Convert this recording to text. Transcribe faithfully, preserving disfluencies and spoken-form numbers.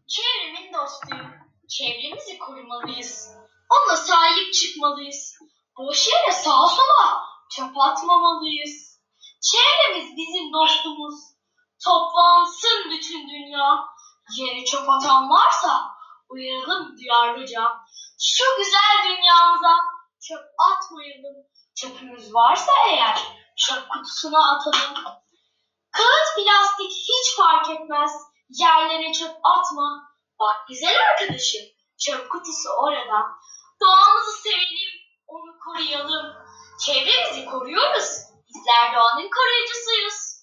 Çevremin dostuyum. Çevremizi korumalıyız. Ona sahip çıkmalıyız. Boş yere sağa sola çöp atmamalıyız. Çevremiz bizim dostumuz. Toplansın bütün dünya. Yere çöp atan varsa uyaralım duyarlıca. Şu güzel dünyamıza çöp atmayalım. Çöpümüz varsa eğer çöp kutusuna atalım. Kağıt, plastik hiç fark etmez. Yerlere çöp atma. Bak güzel arkadaşım, çöp kutusu orada. Doğamızı sevelim, onu koruyalım. Çevremizi koruyoruz. Bizler doğanın koruyucusuyuz.